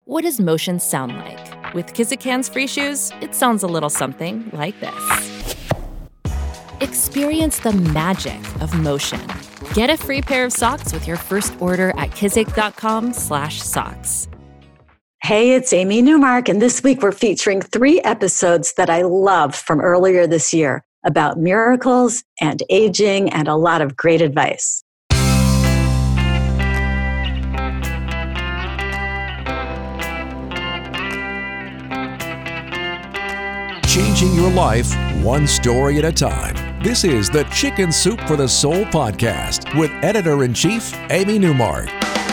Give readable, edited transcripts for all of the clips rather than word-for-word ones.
What does motion sound like? With Kizik hands-free shoes, it sounds a little something like this. Experience the magic of motion. Get a free pair of socks with your first order at kizik.com/socks. Hey, it's Amy Newmark, and this week we're featuring 3 episodes that I love from earlier this year about miracles and aging and a lot of great advice. Changing your life one story at a time. This is the Chicken Soup for the Soul podcast with Editor-in-Chief Amy Newmark.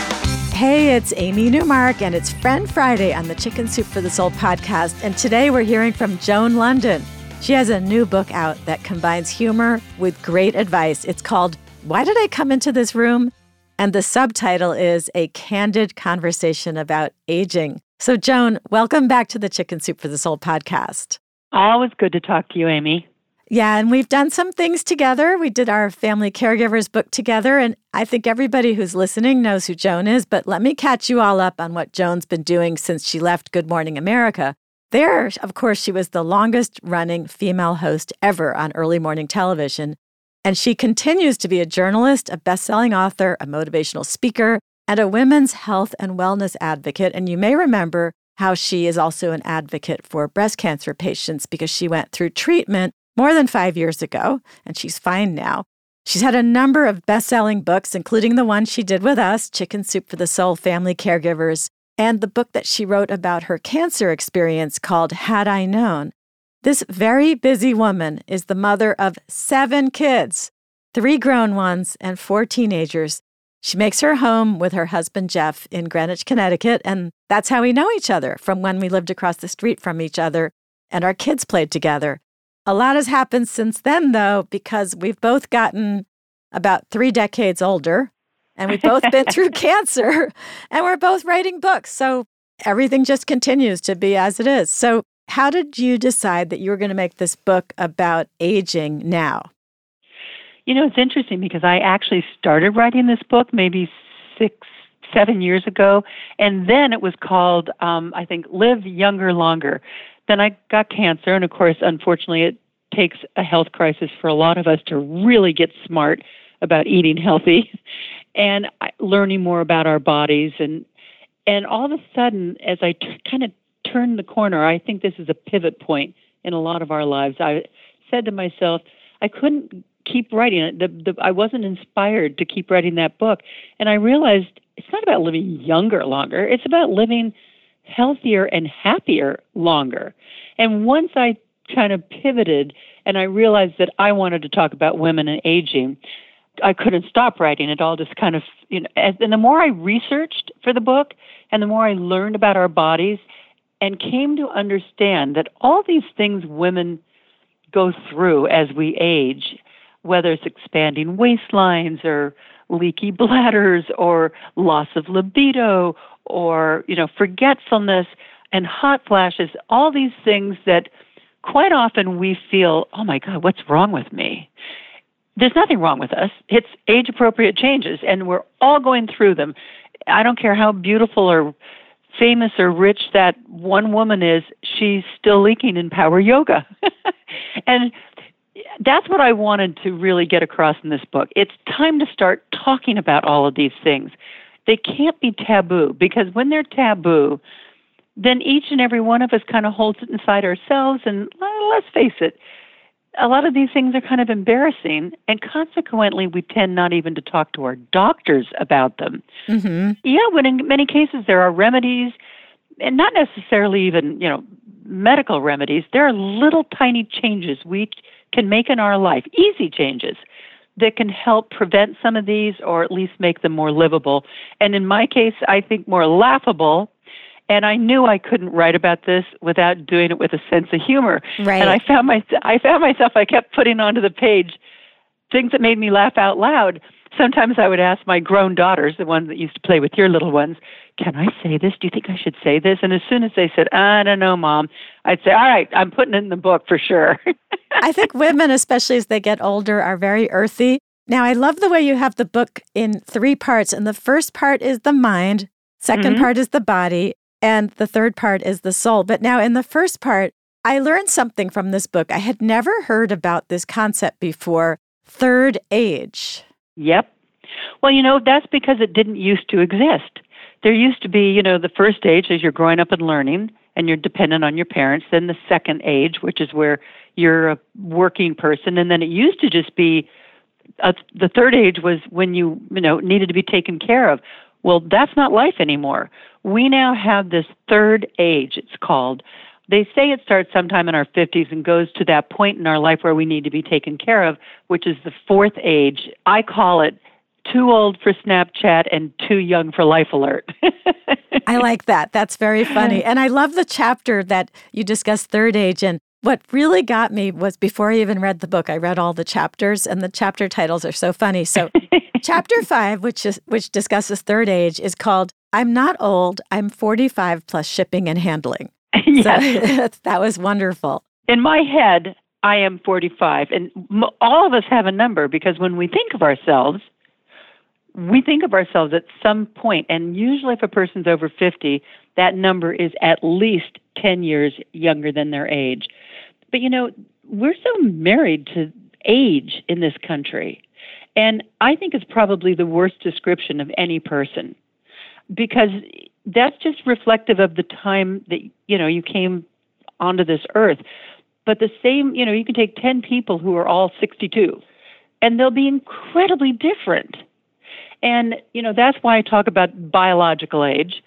Hey, it's Amy Newmark, and it's Friend Friday on the Chicken Soup for the Soul podcast. And today we're hearing from Joan Lunden. She has a new book out that combines humor with great advice. It's called Why Did I Come Into This Room? And the subtitle is A Candid Conversation About Aging. So Joan, welcome back to the Chicken Soup for the Soul podcast. Always good to talk to you, Amy. Yeah, and we've done some things together. We did our Family Caregivers book together, and I think everybody who's listening knows who Joan is, but let me catch you all up on what Joan's been doing since she left Good Morning America. There, of course, she was the longest-running female host ever on early morning television, and she continues to be a journalist, a best-selling author, a motivational speaker, and a women's health and wellness advocate. And you may remember how she is also an advocate for breast cancer patients because she went through treatment more than 5 years ago, and she's fine now. She's had a number of best-selling books, including the one she did with us, Chicken Soup for the Soul, Family Caregivers, and the book that she wrote about her cancer experience called Had I Known. This very busy woman is the mother of 7 kids, 3 grown ones and 4 teenagers. She makes her home with her husband, Jeff, in Greenwich, Connecticut, and that's how we know each other, from when we lived across the street from each other and our kids played together. A lot has happened since then, though, because we've both gotten about 3 decades older, and we've both been through cancer, and we're both writing books. So everything just continues to be as it is. So how did you decide that you were going to make this book about aging now? You know, it's interesting because I actually started writing this book maybe 6-7 years ago, and then it was called, I think, Live Younger Longer. Then I got cancer, and of course, unfortunately, it takes a health crisis for a lot of us to really get smart about eating healthy and learning more about our bodies. And all of a sudden, as I kind of turned the corner, I think this is a pivot point in a lot of our lives. I said to myself, I couldn't keep writing it. I wasn't inspired to keep writing that book. And I realized it's not about living younger longer. It's about living healthier and happier longer. And once I kind of pivoted and I realized that I wanted to talk about women and aging, I couldn't stop writing it all. Just kind of, and the more I researched for the book and the more I learned about our bodies and came to understand that all these things women go through as we age, whether it's expanding waistlines or leaky bladders or loss of libido or, forgetfulness and hot flashes, all these things that quite often we feel, oh my God, what's wrong with me? There's nothing wrong with us. It's age-appropriate changes, and we're all going through them. I don't care how beautiful or famous or rich that one woman is, she's still leaking in power yoga. And that's what I wanted to really get across in this book. It's time to start talking about all of these things. They can't be taboo, because when they're taboo, then each and every one of us kind of holds it inside ourselves. And let's face it, a lot of these things are kind of embarrassing, and consequently, we tend not even to talk to our doctors about them. Mm-hmm. Yeah, when in many cases there are remedies, and not necessarily even, medical remedies. There are little tiny changes we can make in our life, easy changes, that can help prevent some of these or at least make them more livable. And in my case, I think more laughable. And I knew I couldn't write about this without doing it with a sense of humor. Right. And I found myself, I kept putting onto the page things that made me laugh out loud. Sometimes I would ask my grown daughters, the ones that used to play with your little ones, can I say this? Do you think I should say this? And as soon as they said, I don't know, Mom, I'd say, all right, I'm putting it in the book for sure. I think women, especially as they get older, are very earthy. Now, I love the way you have the book in 3 parts. And the first part is the mind. Second part is the body. And the third part is the soul. But now in the first part, I learned something from this book. I had never heard about this concept before, third age. Yep. Well, that's because it didn't used to exist. There used to be, the first age as you're growing up and learning, and you're dependent on your parents. Then the second age, which is where you're a working person. And then it used to just be the third age was when you needed to be taken care of. Well, that's not life anymore. We now have this third age, it's called. They say it starts sometime in our 50s and goes to that point in our life where we need to be taken care of, which is the fourth age. I call it too old for Snapchat and too young for Life Alert. I like that. That's very funny. And I love the chapter that you discussed third age. And what really got me was before I even read the book, I read all the chapters, and the chapter titles are so funny. So chapter 5, which discusses third age, is called I'm Not Old, I'm 45 plus shipping and handling. Yes. So that was wonderful. In my head, I am 45. And all of us have a number because when we think of ourselves at some point, and usually if a person's over 50, that number is at least 10 years younger than their age. But, we're so married to age in this country. And I think it's probably the worst description of any person because that's just reflective of the time that, you came onto this earth. But the same, you can take 10 people who are all 62 and they'll be incredibly different. And, that's why I talk about biological age,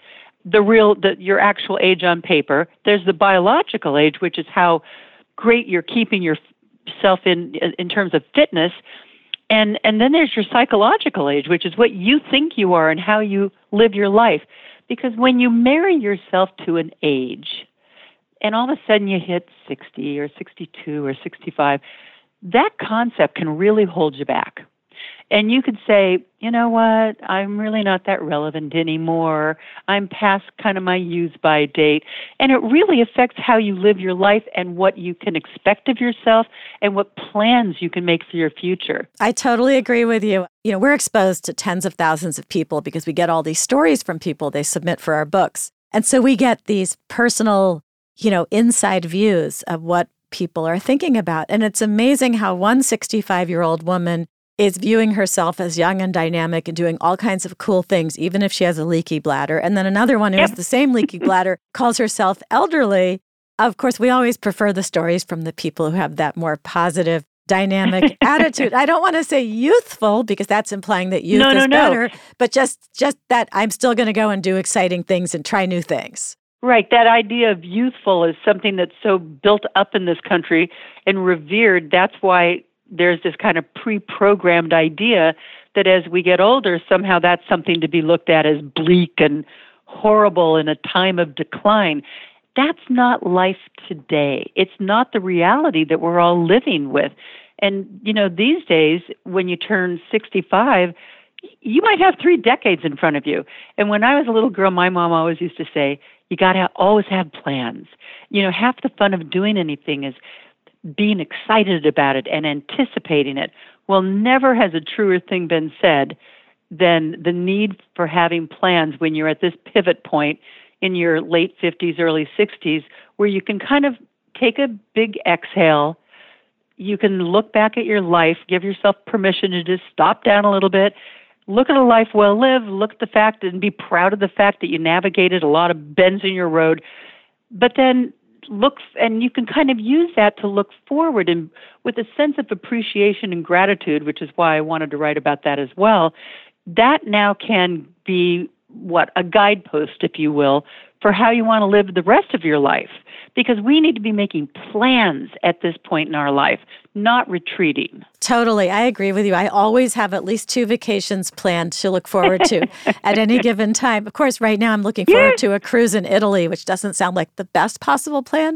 your actual age on paper. There's the biological age, which is how great you're keeping yourself in terms of fitness. And then there's your psychological age, which is what you think you are and how you live your life. Because when you marry yourself to an age, and all of a sudden you hit 60 or 62 or 65, that concept can really hold you back. And you could say, you know what, I'm really not that relevant anymore. I'm past kind of my use-by date. And it really affects how you live your life and what you can expect of yourself and what plans you can make for your future. I totally agree with you. We're exposed to tens of thousands of people because we get all these stories from people they submit for our books. And so we get these personal, inside views of what people are thinking about. And it's amazing how one 65-year-old woman is viewing herself as young and dynamic and doing all kinds of cool things, even if she has a leaky bladder. And then another one who has the same leaky bladder calls herself elderly. Of course, we always prefer the stories from the people who have that more positive, dynamic attitude. I don't want to say youthful because that's implying that youth is better, but just that I'm still going to go and do exciting things and try new things. Right. That idea of youthful is something that's so built up in this country and revered. That's why there's this kind of pre-programmed idea that as we get older, somehow that's something to be looked at as bleak and horrible in a time of decline. That's not life today. It's not the reality that we're all living with. And, these days, when you turn 65, you might have 3 decades in front of you. And when I was a little girl, my mom always used to say, you got to always have plans. Half the fun of doing anything is being excited about it and anticipating it. Well, never has a truer thing been said than the need for having plans when you're at this pivot point in your late 50s, early 60s, where you can kind of take a big exhale. You can look back at your life, give yourself permission to just stop down a little bit, look at a life well lived, look at the fact and be proud of the fact that you navigated a lot of bends in your road, but then and you can kind of use that to look forward and with a sense of appreciation and gratitude, which is why I wanted to write about that as well. That now can be a guidepost, if you will, for how you want to live the rest of your life. Because we need to be making plans at this point in our life, not retreating. Totally. I agree with you. I always have at least 2 vacations planned to look forward to at any given time. Of course, right now I'm looking forward to a cruise in Italy, which doesn't sound like the best possible plan.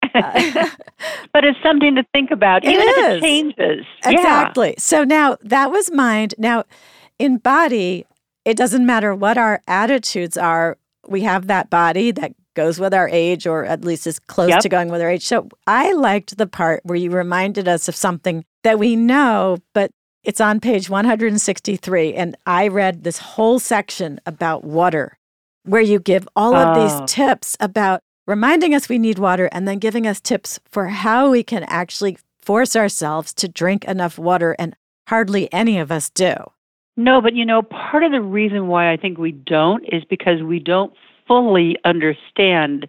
But it's something to think about, even if it changes. Exactly. Yeah. So now that was mind. Now, in body, it doesn't matter what our attitudes are. We have that body that goes with our age, or at least is close to going with our age. So I liked the part where you reminded us of something that we know, but it's on page 163. And I read this whole section about water. where you give all of Oh. these tips about reminding us we need water and then giving us tips for how we can actually force ourselves to drink enough water, and hardly any of us do. No, but part of the reason why I think we don't is because we don't fully understand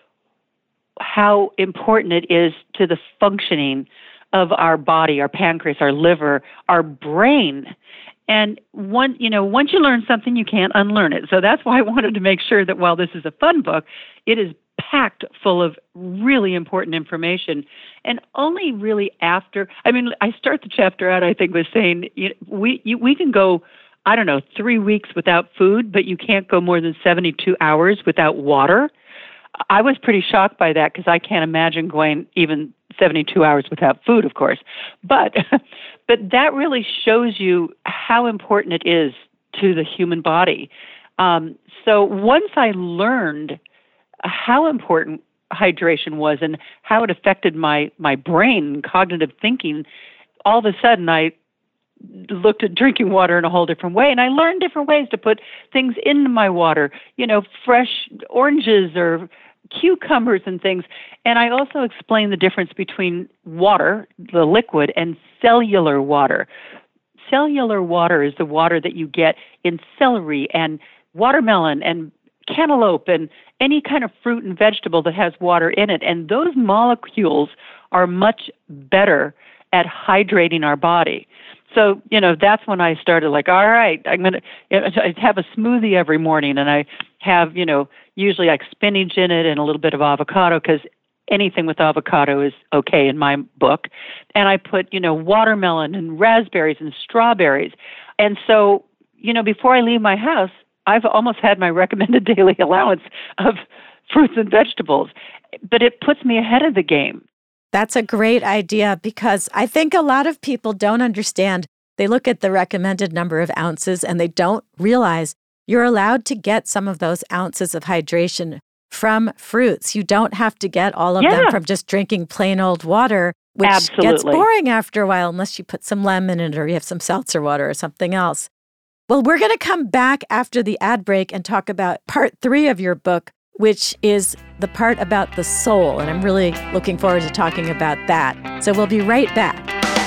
how important it is to the functioning of our body, our pancreas, our liver, our brain. And once you learn something, you can't unlearn it. So that's why I wanted to make sure that while this is a fun book, it is packed full of really important information. And only really after, I start the chapter out, I think, with saying we can go, 3 weeks without food, but you can't go more than 72 hours without water. I was pretty shocked by that because I can't imagine going even 72 hours without food, of course. But that really shows you how important it is to the human body. So once I learned how important hydration was and how it affected my brain and cognitive thinking, all of a sudden I looked at drinking water in a whole different way, and I learned different ways to put things into my water, fresh oranges or cucumbers and things. And I also explained the difference between water, the liquid, and cellular water. Cellular water is the water that you get in celery and watermelon and cantaloupe and any kind of fruit and vegetable that has water in it. And those molecules are much better at hydrating our body. So, that's when I started all right, I have a smoothie every morning, and I have, usually like spinach in it and a little bit of avocado, because anything with avocado is okay in my book. And I put, watermelon and raspberries and strawberries. And so, before I leave my house, I've almost had my recommended daily allowance of fruits and vegetables, but it puts me ahead of the game. That's a great idea, because I think a lot of people don't understand. They look at the recommended number of ounces and they don't realize you're allowed to get some of those ounces of hydration from fruits. You don't have to get all of them from just drinking plain old water, which gets boring after a while unless you put some lemon in it or you have some seltzer water or something else. Well, we're going to come back after the ad break and talk about part 3 of your book, which is the part about the soul. And I'm really looking forward to talking about that. So we'll be right back.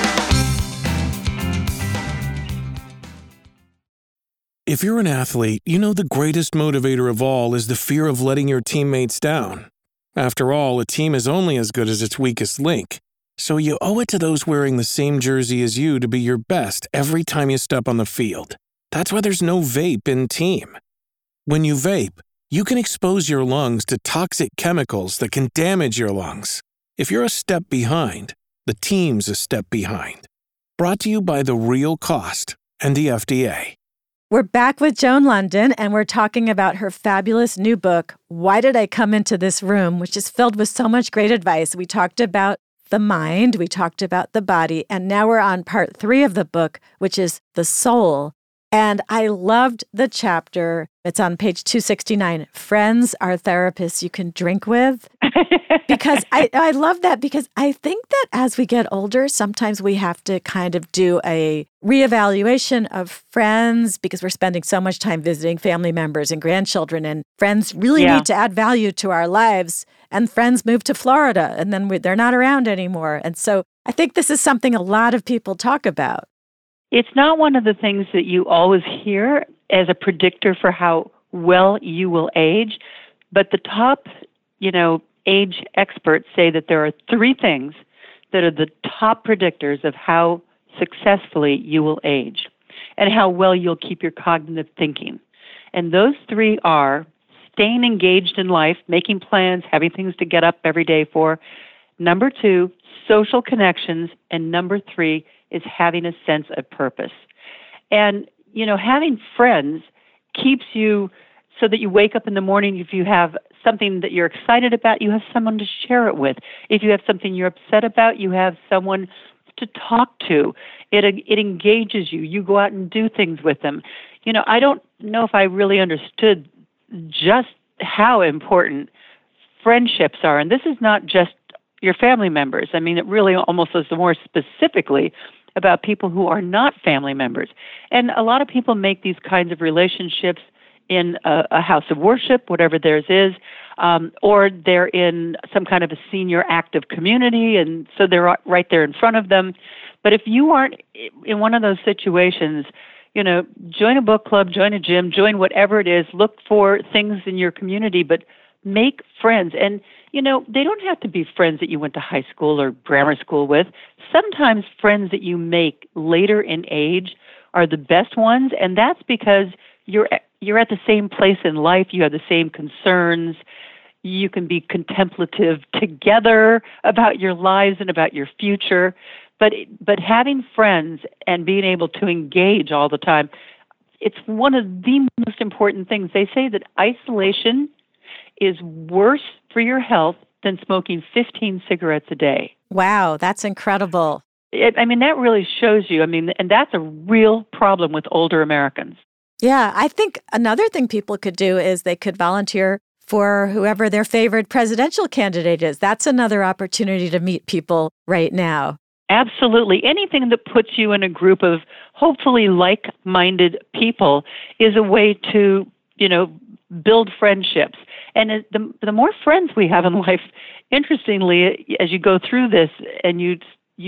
If you're an athlete, you know the greatest motivator of all is the fear of letting your teammates down. After all, a team is only as good as its weakest link. So you owe it to those wearing the same jersey as you to be your best every time you step on the field. That's why there's no vape in team. When you vape, you can expose your lungs to toxic chemicals that can damage your lungs. If you're a step behind, the team's a step behind. Brought to you by The Real Cost and the FDA. We're back with Joan Lunden, and we're talking about her fabulous new book, Why Did I Come Into This Room?, which is filled with so much great advice. We talked about the mind, we talked about the body, and now we're on part 3 of the book, which is the soul. And I loved the chapter. It's on page 269. Friends are therapists you can drink with. Because I love that, because I think that as we get older, sometimes we have to kind of do a reevaluation of friends because we're spending so much time visiting family members and grandchildren, and friends really need to add value to our lives. And friends move to Florida and then they're not around anymore. And so I think this is something a lot of people talk about. It's not one of the things that you always hear as a predictor for how well you will age, but the top, age experts say that there are 3 things that are the top predictors of how successfully you will age and how well you'll keep your cognitive thinking. And those 3 are staying engaged in life, making plans, having things to get up every day for. Number 2, social connections. And number 3 is having a sense of purpose. And, having friends keeps you so that you wake up in the morning. If you have something that you're excited about, you have someone to share it with. If you have something you're upset about, you have someone to talk to. It engages you. You go out and do things with them. I don't know if I really understood just how important friendships are. And this is not just your family members. I mean, it really almost is more specifically about people who are not family members. And a lot of people make these kinds of relationships in a house of worship, whatever theirs is, or they're in some kind of a senior active community, and so they're right there in front of them. But if you aren't in one of those situations, join a book club, join a gym, join whatever it is, look for things in your community, but make friends. And, they don't have to be friends that you went to high school or grammar school with. Sometimes friends that you make later in age are the best ones, and that's because you're at the same place in life, you have the same concerns, you can be contemplative together about your lives and about your future. But having friends and being able to engage all the time, it's one of the most important things. They say that isolation is worse for your health than smoking 15 cigarettes a day. Wow, that's incredible. That really shows you, and that's a real problem with older Americans. Yeah, I think another thing people could do is they could volunteer for whoever their favorite presidential candidate is. That's another opportunity to meet people right now. Absolutely. Anything that puts you in a group of hopefully like-minded people is a way to, build friendships. And the more friends we have in life, interestingly, as you go through this and you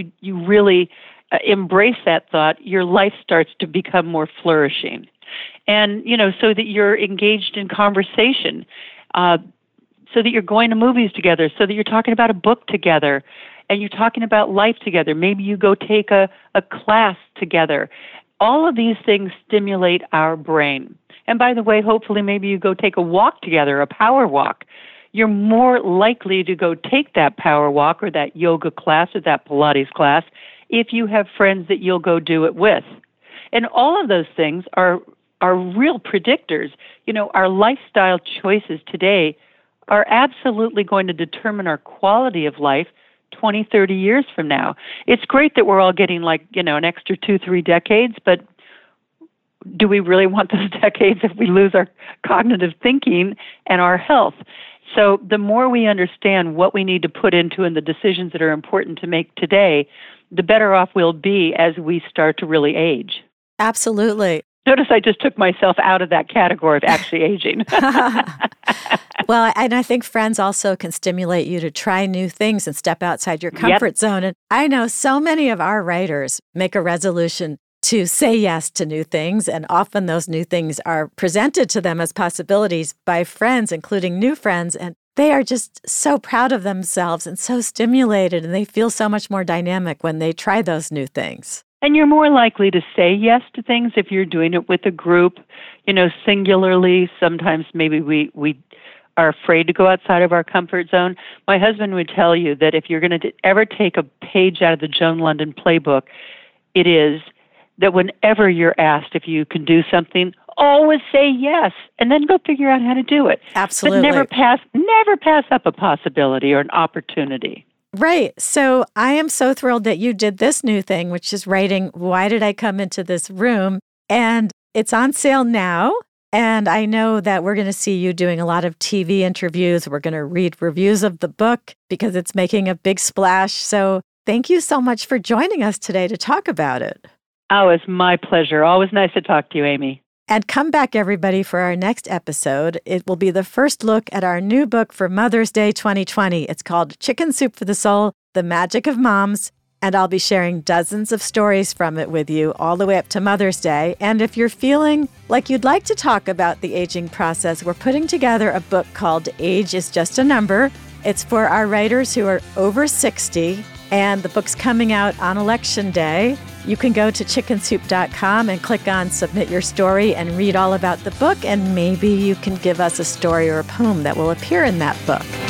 really embrace that thought, your life starts to become more flourishing. And, so that you're engaged in conversation, so that you're going to movies together, so that you're talking about a book together, and you're talking about life together. Maybe you go take a class together. All of these things stimulate our brain. And by the way, hopefully maybe you go take a walk together, a power walk. You're more likely to go take that power walk or that yoga class or that Pilates class if you have friends that you'll go do it with. And all of those things are real predictors. Our lifestyle choices today are absolutely going to determine our quality of life 20, 30 years from now. It's great that we're all getting an extra 2-3 decades, but do we really want those decades if we lose our cognitive thinking and our health? So the more we understand what we need to put into and the decisions that are important to make today, the better off we'll be as we start to really age. Absolutely. Notice I just took myself out of that category of actually aging. Well, and I think friends also can stimulate you to try new things and step outside your comfort zone. And I know so many of our writers make a resolution to say yes to new things, and often those new things are presented to them as possibilities by friends, including new friends, and they are just so proud of themselves and so stimulated, and they feel so much more dynamic when they try those new things. And you're more likely to say yes to things if you're doing it with a group, singularly. Sometimes maybe we are afraid to go outside of our comfort zone. My husband would tell you that if you're going to ever take a page out of the Joan Lunden playbook, it is that whenever you're asked if you can do something, always say yes, and then go figure out how to do it. Absolutely. But never pass up a possibility or an opportunity. Right. So I am so thrilled that you did this new thing, which is writing Why Did I Come Into This Room? And it's on sale now. And I know that we're going to see you doing a lot of TV interviews. We're going to read reviews of the book because it's making a big splash. So thank you so much for joining us today to talk about it. Oh, it's my pleasure. Always nice to talk to you, Amy. And come back, everybody, for our next episode. It will be the first look at our new book for Mother's Day 2020. It's called Chicken Soup for the Soul, The Magic of Moms. And I'll be sharing dozens of stories from it with you all the way up to Mother's Day. And if you're feeling like you'd like to talk about the aging process, we're putting together a book called Age is Just a Number. It's for our writers who are over 60, and the book's coming out on Election Day. You can go to chickensoup.com and click on Submit Your Story and read all about the book, and maybe you can give us a story or a poem that will appear in that book.